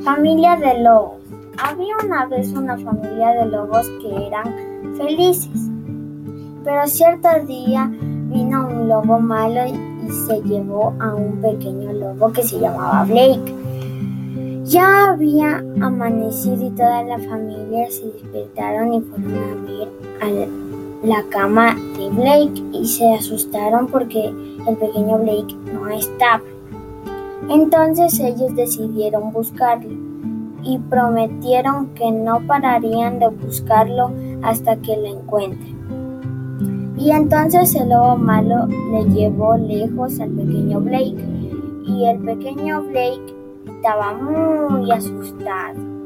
Familia de lobos. Había una vez una familia de lobos que eran felices. Pero cierto día vino un lobo malo y se llevó a un pequeño lobo que se llamaba Blake. Ya había amanecido y toda la familia se despertaron y fueron a ver a la cama de Blake y se asustaron porque el pequeño Blake no estaba. Entonces ellos decidieron buscarlo y prometieron que no pararían de buscarlo hasta que lo encuentren. Y entonces el lobo malo le llevó lejos al pequeño Blake y el pequeño Blake estaba muy asustado.